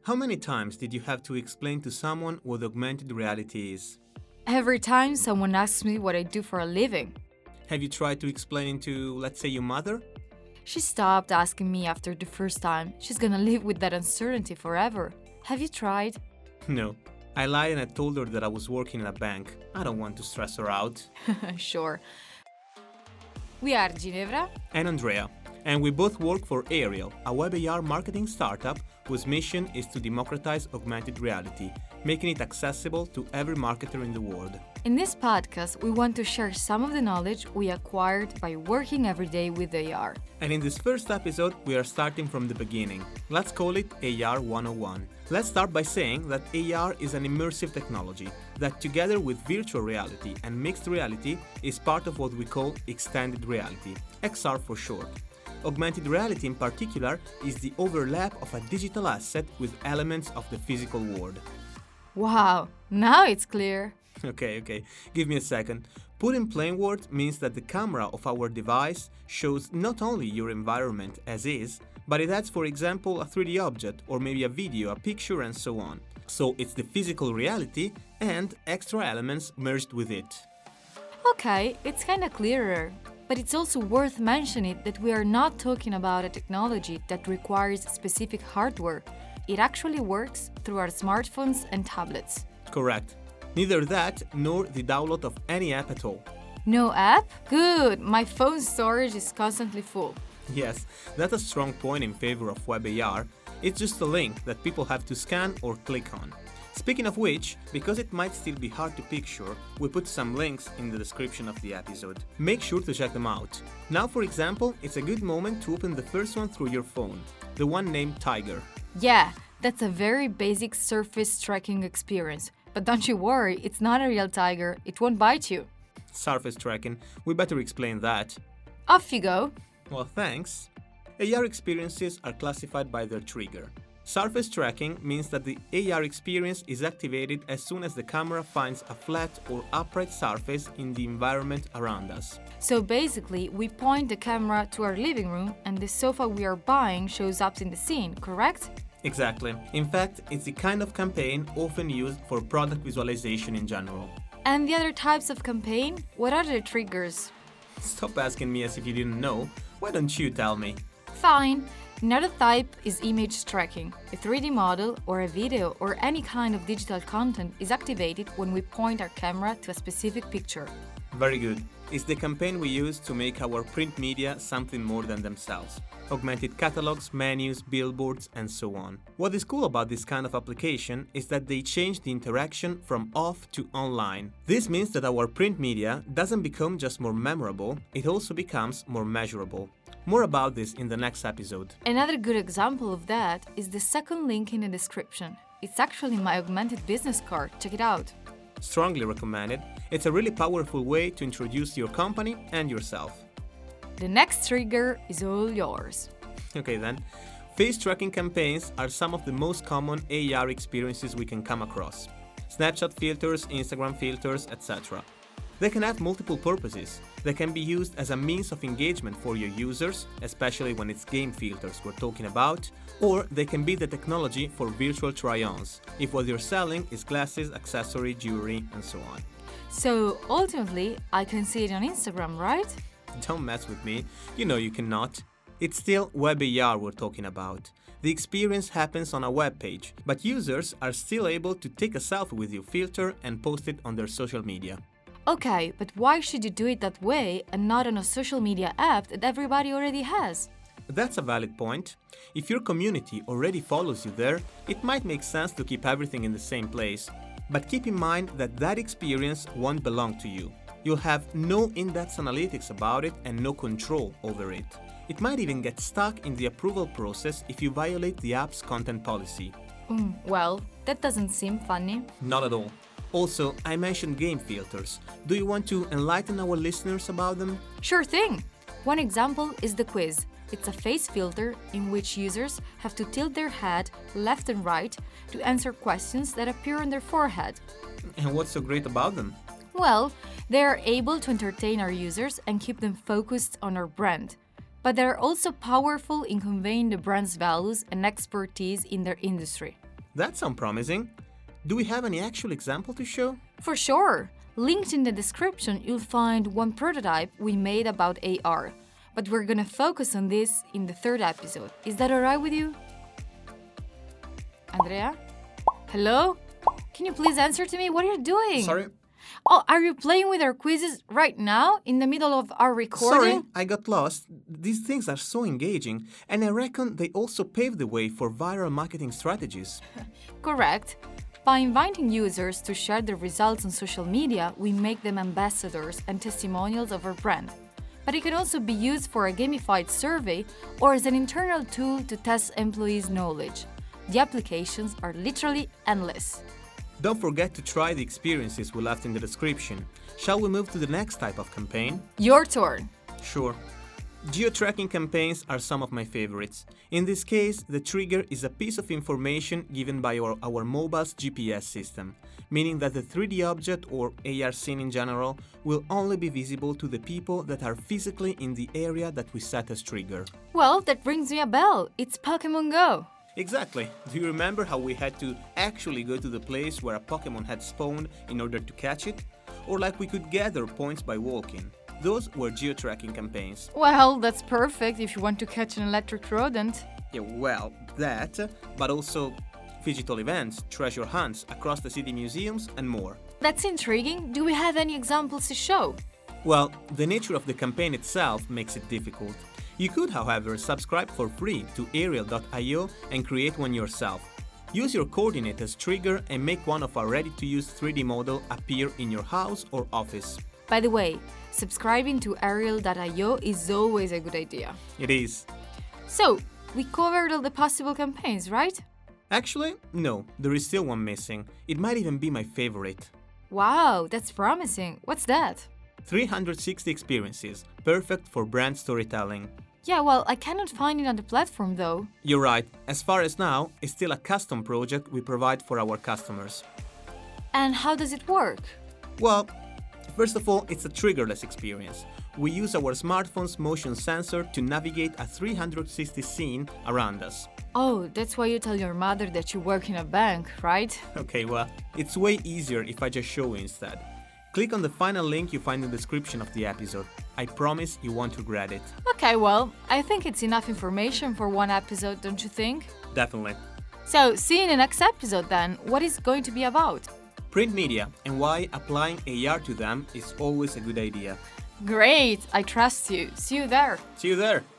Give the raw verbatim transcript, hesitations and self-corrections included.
How many times did you have to explain to someone what augmented reality is? Every time someone asks me what I do for a living. Have you tried to explain it to, let's say, your mother? She stopped asking me after the first time. She's gonna live with that uncertainty forever. Have you tried? No. I lied and I told her that I was working in a bank. I don't want to stress her out. Sure. We are Ginevra And Andrea. And we both work for Ariel, a web A R marketing startup whose mission is to democratize augmented reality, making it accessible to every marketer in the world. In this podcast, we want to share some of the knowledge we acquired by working every day with A R. And in this first episode, we are starting from the beginning. Let's call it A R one oh one. Let's start by saying that A R is an immersive technology that, together with virtual reality and mixed reality, is part of what we call extended reality, X R for short. Augmented reality in particular is the overlap of a digital asset with elements of the physical world. Wow, now it's clear. Okay, okay, give me a second. Put in plain words means that the camera of our device shows not only your environment as is, but it adds, for example, a three D object or maybe a video, a picture, and so on. So it's the physical reality and extra elements merged with it. Okay, it's kinda clearer. But it's also worth mentioning that we are not talking about a technology that requires specific hardware. It actually works through our smartphones and tablets. Correct. Neither that nor the download of any app at all. No app? Good, my phone storage is constantly full. Yes, that's a strong point in favor of web A R. It's just a link that people have to scan or click on. Speaking of which, because it might still be hard to picture, we put some links in the description of the episode. Make sure to check them out. Now, for example, it's a good moment to open the first one through your phone, the one named Tiger. Yeah, that's a very basic surface tracking experience. But don't you worry, it's not a real tiger, it won't bite you. Surface tracking, we better explain that. Off you go. Well, thanks. A R experiences are classified by their trigger. Surface tracking means that the A R experience is activated as soon as the camera finds a flat or upright surface in the environment around us. So basically, we point the camera to our living room and the sofa we are buying shows up in the scene, correct? Exactly. In fact, it's the kind of campaign often used for product visualization in general. And the other types of campaign? What are the triggers? Stop asking me as if you didn't know. Why don't you tell me? Fine. Another type is image tracking. A three D model or a video or any kind of digital content is activated when we point our camera to a specific picture. Very good. It's the campaign we use to make our print media something more than themselves. Augmented catalogs, menus, billboards, and so on. What is cool about this kind of application is that they change the interaction from off to online. This means that our print media doesn't become just more memorable, it also becomes more measurable. More about this in the next episode. Another good example of that is the second link in the description. It's actually my augmented business card, check it out. Strongly recommended. It's a really powerful way to introduce your company and yourself. The next trigger is all yours. Okay then. Face tracking campaigns are some of the most common A R experiences we can come across. Snapchat filters, Instagram filters, et cetera. They can have multiple purposes. They can be used as a means of engagement for your users, especially when it's game filters we're talking about, or they can be the technology for virtual try-ons, if what you're selling is glasses, accessory, jewelry, and so on. So ultimately, I can see it on Instagram, right? Don't mess with me, you know you cannot. It's still web A R we're talking about. The experience happens on a web page, but users are still able to take a selfie with your filter and post it on their social media. Okay, but why should you do it that way and not on a social media app that everybody already has? That's a valid point. If your community already follows you there, it might make sense to keep everything in the same place. But keep in mind that that experience won't belong to you. You'll have no in-depth analytics about it and no control over it. It might even get stuck in the approval process if you violate the app's content policy. Mm, well, that doesn't seem funny. Not at all. Also, I mentioned game filters. Do you want to enlighten our listeners about them? Sure thing! One example is the quiz. It's a face filter in which users have to tilt their head left and right to answer questions that appear on their forehead. And what's so great about them? Well, they are able to entertain our users and keep them focused on our brand. But they are also powerful in conveying the brand's values and expertise in their industry. That sounds promising. Do we have any actual example to show? For sure! Linked in the description, you'll find one prototype we made about A R. But we're gonna focus on this in the third episode. Is that alright with you? Andrea? Hello? Can you please answer to me? What are you doing? Sorry. Oh, are you playing with our quizzes right now, in the middle of our recording? Sorry, I got lost. These things are so engaging, and I reckon they also pave the way for viral marketing strategies. Correct. By inviting users to share their results on social media, we make them ambassadors and testimonials of our brand. But it can also be used for a gamified survey or as an internal tool to test employees' knowledge. The applications are literally endless. Don't forget to try the experiences we left in the description. Shall we move to the next type of campaign? Your turn. Sure. Geo-tracking campaigns are some of my favorites. In this case, the trigger is a piece of information given by our, our mobile's G P S system, meaning that the three D object, or A R scene in general, will only be visible to the people that are physically in the area that we set as trigger. Well, that rings me a bell. It's Pokémon Go. Exactly. Do you remember how we had to actually go to the place where a Pokémon had spawned in order to catch it? Or like we could gather points by walking. Those were geo-tracking campaigns. Well, that's perfect if you want to catch an electric rodent. Yeah, well, that, but also phygital events, treasure hunts across the city museums, and more. That's intriguing. Do we have any examples to show? Well, the nature of the campaign itself makes it difficult. You could, however, subscribe for free to Ariel dot i o and create one yourself. Use your coordinate as trigger and make one of our ready-to-use three D model appear in your house or office. By the way, subscribing to Ariel dot i o is always a good idea. It is. So, we covered all the possible campaigns, right? Actually, no, there is still one missing. It might even be my favorite. Wow, that's promising. What's that? three hundred sixty experiences, perfect for brand storytelling. Yeah, well, I cannot find it on the platform though. You're right, as far as now, it's still a custom project we provide for our customers. And how does it work? Well, first of all, it's a triggerless experience. We use our smartphone's motion sensor to navigate a three hundred sixty scene around us. Oh, that's why you tell your mother that you work in a bank, right? Okay, well, it's way easier if I just show you instead. Click on the final link you find in the description of the episode. I promise you won't regret it. Okay, well, I think it's enough information for one episode, don't you think? Definitely. So, see you in the next episode then. What is it going to be about? Print media and why applying A R to them is always a good idea. Great, I trust you. See you there. See you there!